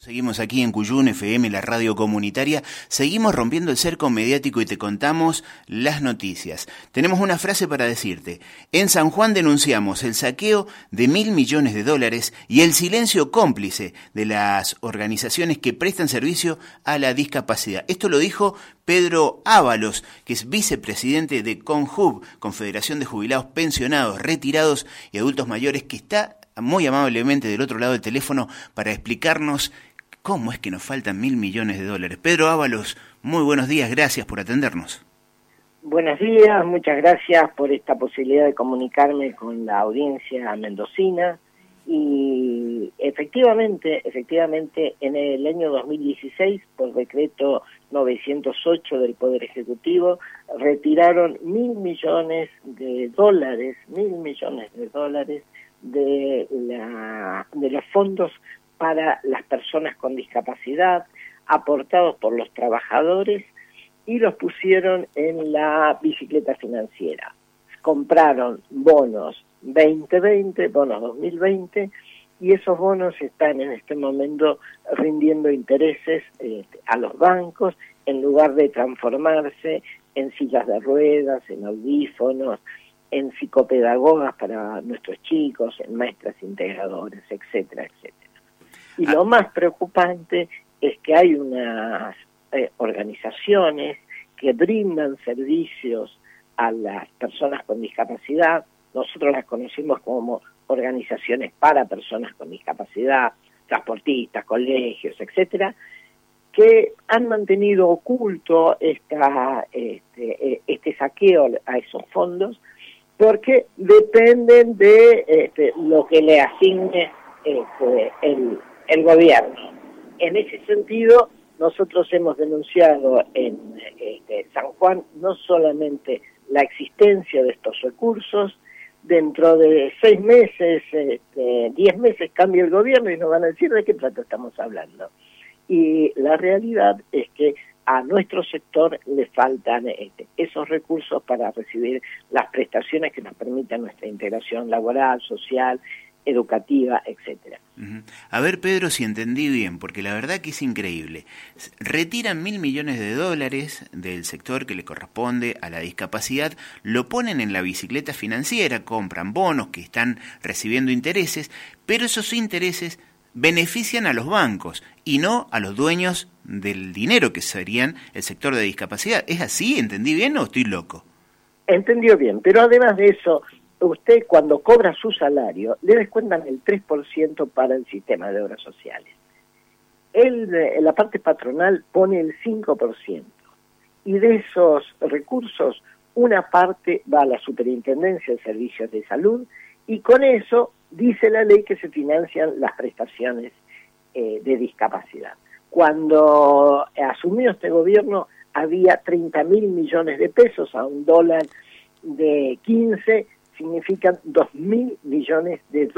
Seguimos aquí en Cuyún FM, la radio comunitaria, seguimos rompiendo el cerco mediático y te contamos las noticias. Tenemos una frase para decirte. En San Juan denunciamos el saqueo de $1.000 millones y el silencio cómplice de las organizaciones que prestan servicio a la discapacidad. Esto lo dijo Pedro Ábalos, que es vicepresidente de CONJUV, Confederación de Jubilados, Pensionados, Retirados y Adultos Mayores, que está muy amablemente del otro lado del teléfono para explicarnos ¿cómo es que nos faltan $1.000 millones? Pedro Ábalos, muy buenos días, gracias por atendernos. Buenos días, muchas gracias por esta posibilidad de comunicarme con la audiencia mendocina. Y efectivamente, en el año 2016, por decreto 908 del Poder Ejecutivo, retiraron $1.000 millones de los fondos para las personas con discapacidad, aportados por los trabajadores, y los pusieron en la bicicleta financiera. Compraron bonos 2020, bonos 2020, y esos bonos están en este momento rindiendo intereses a los bancos, en lugar de transformarse en sillas de ruedas, en audífonos, en psicopedagogas para nuestros chicos, en maestras integradoras, etcétera, etcétera. Y lo más preocupante es que hay unas organizaciones que brindan servicios a las personas con discapacidad. Nosotros las conocimos como organizaciones para personas con discapacidad, transportistas, colegios, etcétera, que han mantenido oculto este saqueo a esos fondos, porque dependen de lo que le asigne el gobierno. En ese sentido, nosotros hemos denunciado en San Juan no solamente la existencia de estos recursos. Dentro de 6 meses, 10 meses cambia el gobierno y nos van a decir de qué plata estamos hablando. Y la realidad es que a nuestro sector le faltan esos recursos para recibir las prestaciones que nos permitan nuestra integración laboral, social, educativa, etcétera. A ver, Pedro, si entendí bien, porque la verdad que es increíble. Retiran $1.000 millones del sector que le corresponde a la discapacidad, lo ponen en la bicicleta financiera, compran bonos que están recibiendo intereses, pero esos intereses benefician a los bancos y no a los dueños del dinero, que serían el sector de discapacidad. ¿Es así? ¿Entendí bien o estoy loco? Entendió bien, pero además de eso, usted cuando cobra su salario le descuentan el 3% para el sistema de obras sociales. La parte patronal pone el 5%, y de esos recursos una parte va a la Superintendencia de Servicios de Salud, y con eso dice la ley que se financian las prestaciones de discapacidad. Cuando asumió este gobierno había 30.000 millones de pesos a un dólar de 15, significan $2.000 millones.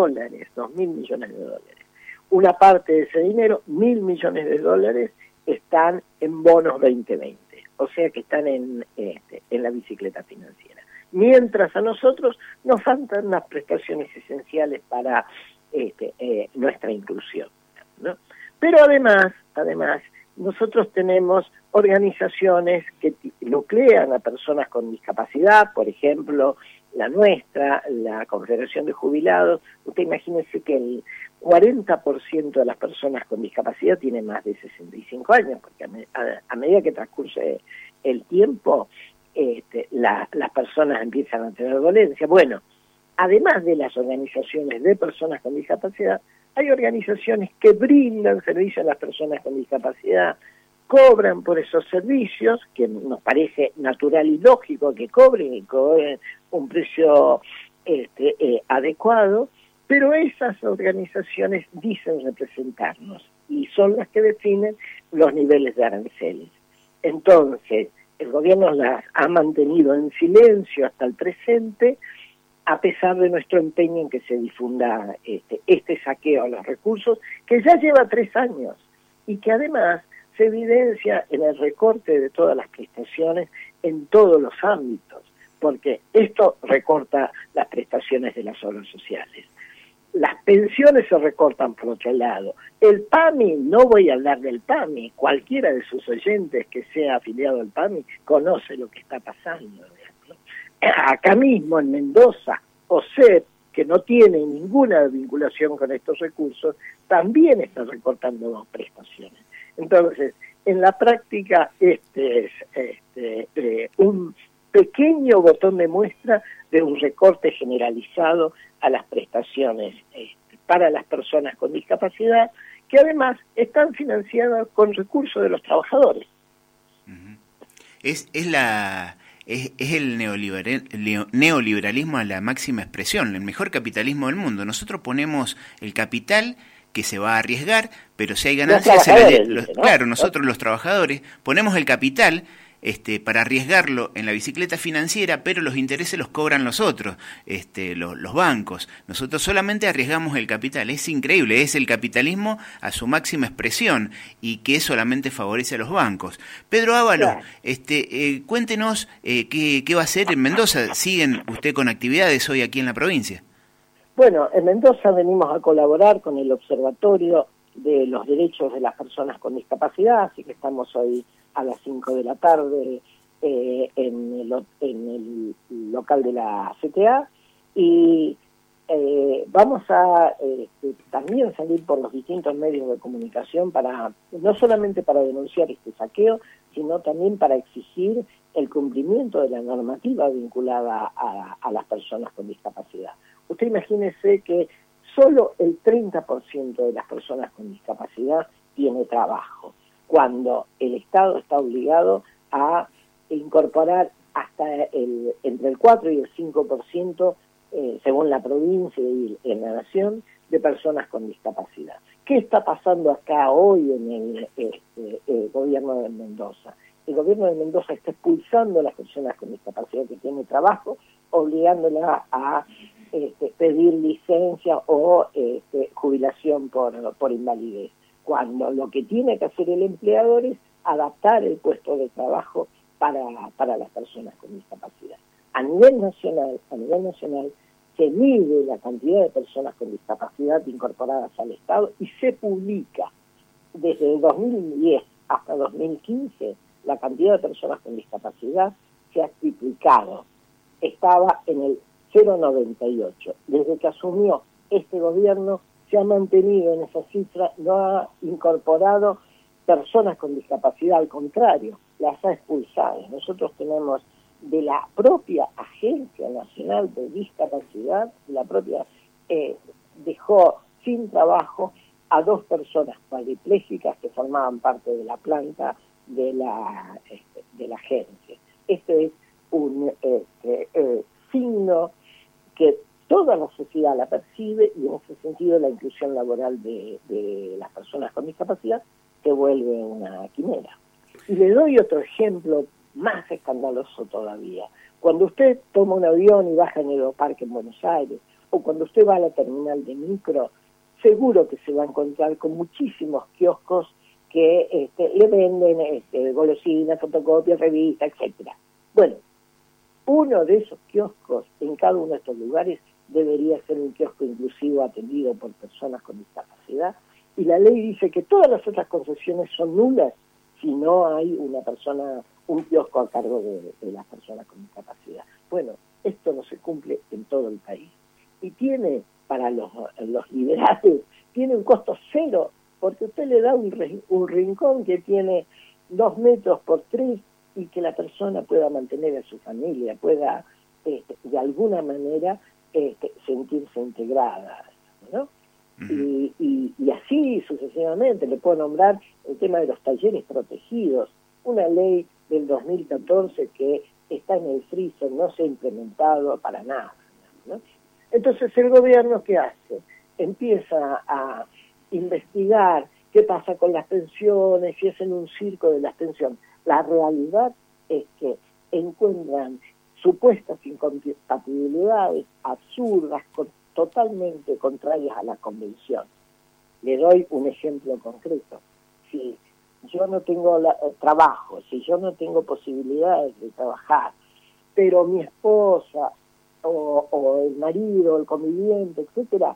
Una parte de ese dinero, $1.000 millones, están en bonos 2020, o sea que están en la bicicleta financiera. Mientras a nosotros nos faltan las prestaciones esenciales para nuestra inclusión, ¿no? Pero además, nosotros tenemos organizaciones que nuclean a personas con discapacidad, por ejemplo, la nuestra, la Confederación de Jubilados. Usted imagínese que el 40% de las personas con discapacidad tienen más de 65 años, porque a medida que transcurre el tiempo, las personas empiezan a tener dolencia. Bueno, además de las organizaciones de personas con discapacidad, hay organizaciones que brindan servicios a las personas con discapacidad, cobran por esos servicios, que nos parece natural y lógico que cobren un precio adecuado, pero esas organizaciones dicen representarnos y son las que definen los niveles de aranceles. Entonces, el gobierno las ha mantenido en silencio hasta el presente, a pesar de nuestro empeño en que se difunda este saqueo a los recursos, que ya lleva 3 años, y que además se evidencia en el recorte de todas las prestaciones en todos los ámbitos, porque esto recorta las prestaciones de las obras sociales. las pensiones se recortan por otro lado. El PAMI, no voy a hablar del PAMI, cualquiera de sus oyentes que sea afiliado al PAMI conoce lo que está pasando. Acá mismo en Mendoza, OSEP, que no tiene ninguna vinculación con estos recursos, también está recortando 2 prestaciones. Entonces, en la práctica, este es un pequeño botón de muestra de un recorte generalizado a las prestaciones para las personas con discapacidad, que además están financiadas con recursos de los trabajadores. Es el neoliberalismo a la máxima expresión, el mejor capitalismo del mundo. Nosotros ponemos el capital que se va a arriesgar, pero si hay ganancias, claro, nosotros los trabajadores ponemos el capital para arriesgarlo en la bicicleta financiera, pero los intereses los cobran los otros, los bancos. Nosotros solamente arriesgamos el capital. Es increíble, es el capitalismo a su máxima expresión y que solamente favorece a los bancos. Pedro Ábalos, claro. Cuéntenos qué va a hacer en Mendoza. ¿Siguen usted con actividades hoy aquí en la provincia? Bueno, en Mendoza venimos a colaborar con el Observatorio de los Derechos de las Personas con Discapacidad, así que estamos hoy a las 5 de la tarde en el local de la CTA, y vamos a también salir por los distintos medios de comunicación para no solamente para denunciar este saqueo, sino también para exigir el cumplimiento de la normativa vinculada a las personas con discapacidad. Usted imagínese que solo el 30% de las personas con discapacidad tiene trabajo, cuando el Estado está obligado a incorporar hasta entre el 4 y el 5%, según la provincia y en la nación, de personas con discapacidad. ¿Qué está pasando acá hoy en el gobierno de Mendoza? El gobierno de Mendoza está expulsando a las personas con discapacidad que tienen trabajo, obligándolas a pedir licencia o jubilación por invalidez, cuando lo que tiene que hacer el empleador es adaptar el puesto de trabajo para las personas con discapacidad. A nivel nacional se mide la cantidad de personas con discapacidad incorporadas al Estado y se publica desde el 2010 hasta 2015 la cantidad de personas con discapacidad se ha triplicado. Estaba en el 0,98. Desde que asumió este gobierno se ha mantenido en esa cifra, no ha incorporado personas con discapacidad, al contrario, las ha expulsado. Nosotros tenemos de la propia Agencia Nacional de Discapacidad, la propia dejó sin trabajo a 2 personas cuadriplégicas que formaban parte de la planta de la agencia. Este es un signo que toda la sociedad la percibe, y en ese sentido la inclusión laboral de las personas con discapacidad se vuelve una quimera. Y le doy otro ejemplo más escandaloso todavía. Cuando usted toma un avión y baja en el aeroparque en Buenos Aires, o cuando usted va a la terminal de micro, seguro que se va a encontrar con muchísimos kioscos que le venden golosinas, fotocopias, revistas, etcétera. Bueno, uno de esos kioscos en cada uno de estos lugares debería ser un kiosco inclusivo atendido por personas con discapacidad, y la ley dice que todas las otras concesiones son nulas si no hay un kiosco a cargo de las personas con discapacidad. Bueno, esto no se cumple en todo el país. Y tiene, para los liberales, tiene un costo cero, porque usted le da un rincón que tiene 2 metros por 3 y que la persona pueda mantener a su familia, pueda de alguna manera sentirse integrada, ¿no? Uh-huh. Y así sucesivamente. Le puedo nombrar el tema de los talleres protegidos, una ley del 2014 que está en el freezer, no se ha implementado para nada, ¿no? Entonces el gobierno, ¿qué hace? Empieza a investigar qué pasa con las pensiones, si es en un circo de las pensiones. La realidad es que encuentran supuestas incompatibilidades absurdas, totalmente contrarias a la convención. Le doy un ejemplo concreto. Si yo no tengo trabajo, si yo no tengo posibilidades de trabajar, pero mi esposa o el marido, el conviviente, etcétera,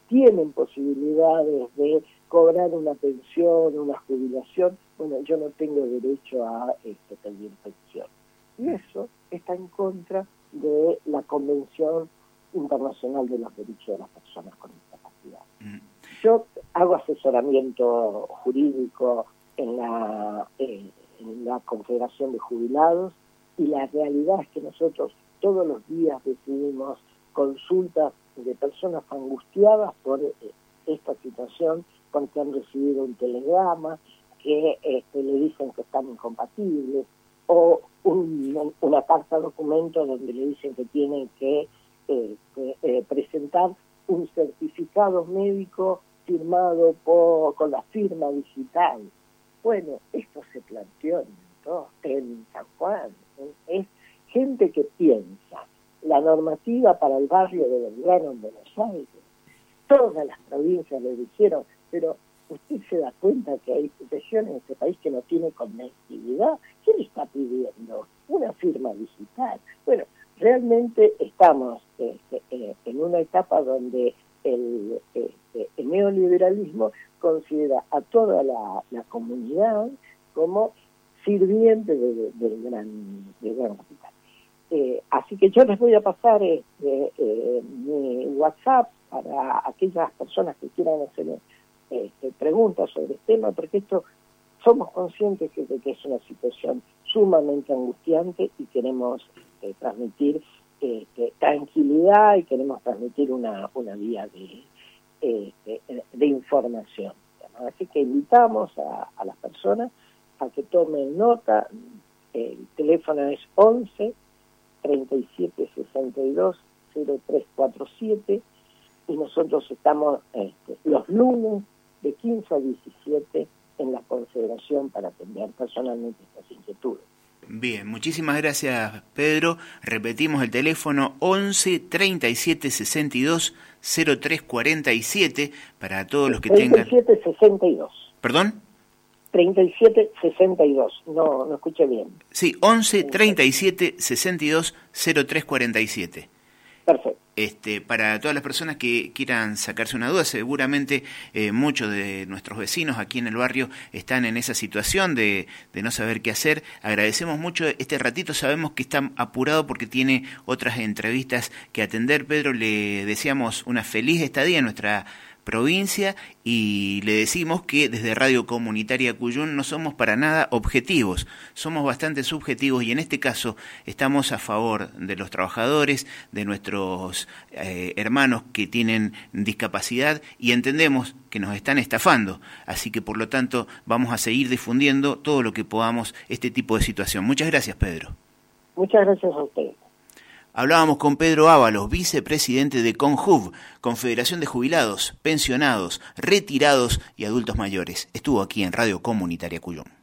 tienen posibilidades de cobrar una pensión, una jubilación, bueno, yo no tengo derecho a pedir pensión. Y eso está en contra de la Convención Internacional de los Derechos de las Personas con Discapacidad. Yo hago asesoramiento jurídico en la Confederación de Jubilados, y la realidad es que nosotros todos los días recibimos consultas de personas angustiadas por esta situación, porque han recibido un telegrama que le dicen que están incompatibles, o una carta documento donde le dicen que tienen que presentar un certificado médico firmado con la firma digital. Bueno, esto se planteó en San Juan. Es gente que piensa la normativa para el barrio de Belgrano en Buenos Aires. Todas las provincias le dijeron, pero usted se da cuenta que hay regiones en este país que no tienen conectividad. ¿Qué le está pidiendo? Una firma digital. Bueno, realmente estamos en una etapa donde el neoliberalismo considera a toda la comunidad como sirviente del gran capital. Así que yo les voy a pasar mi WhatsApp para aquellas personas que quieran hacer preguntas sobre el tema, porque esto somos conscientes de que es una situación sumamente angustiante y queremos transmitir tranquilidad y queremos transmitir una vía de información. Así que invitamos a las personas a que tomen nota. El teléfono es 11 37 62 0347 y nosotros estamos los lunes de 15 a 17 en la Confederación para atender personalmente estas inquietudes. Bien, muchísimas gracias, Pedro. Repetimos el teléfono 11 37 62 0347 para todos los que 37 62. ¿Perdón? 37 62. No escuché bien. Sí, 11 37 62 0347. Perfecto. Para todas las personas que quieran sacarse una duda, seguramente muchos de nuestros vecinos aquí en el barrio están en esa situación de no saber qué hacer. Agradecemos mucho este ratito, sabemos que está apurado porque tiene otras entrevistas que atender. Pedro, le deseamos una feliz estadía en nuestra provincia y le decimos que desde Radio Comunitaria Cuyún no somos para nada objetivos, somos bastante subjetivos y en este caso estamos a favor de los trabajadores, de nuestros hermanos que tienen discapacidad y entendemos que nos están estafando, así que por lo tanto vamos a seguir difundiendo todo lo que podamos este tipo de situación. Muchas gracias, Pedro. Muchas gracias a ustedes. Hablábamos con Pedro Ábalos, vicepresidente de CONJUV, Confederación de Jubilados, Pensionados, Retirados y Adultos Mayores. Estuvo aquí en Radio Comunitaria Cuyún.